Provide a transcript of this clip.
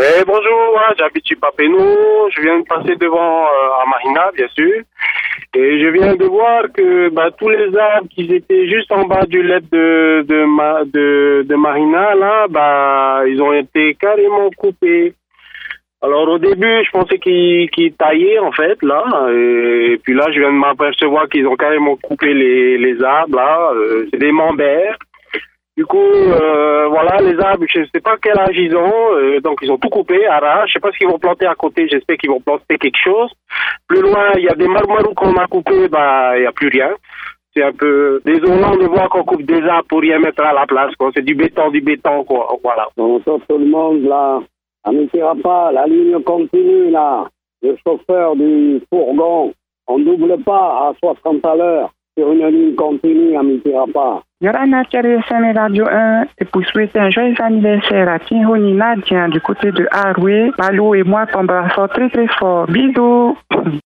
Oui, bonjour, j'habite sur Papenou, je viens de passer devant à Marina, bien sûr, et je viens de voir que tous les arbres qui étaient juste en bas du lait de Marina, là, ils ont été carrément coupés. Alors au début, je pensais qu'ils taillaient en fait, là, et puis là, je viens de m'apercevoir qu'ils ont carrément coupé les arbres, là, c'est des membères. Du coup, voilà, les arbres, je ne sais pas quel âge ils ont, donc ils ont tout coupé, arrache. Je sais pas ce qu'ils vont planter à côté, j'espère qu'ils vont planter quelque chose. Plus loin, il y a des marmarous qu'on a coupés, il n'y a plus rien. C'est un peu désolant de voir qu'on coupe des arbres pour rien mettre à la place, quoi. C'est du béton, quoi, voilà. Donc, tout le monde, là, à Mitirapa, la ligne continue, là, le chauffeur du fourgon, on ne double pas à 60 à l'heure sur une ligne continue à Mitirapa. Yorana Thierry Radio 1 et pour souhaiter un joyeux anniversaire à Tinhoni Nadia du côté de Aroué. Malou et moi t'embrassons très très fort. Bisous.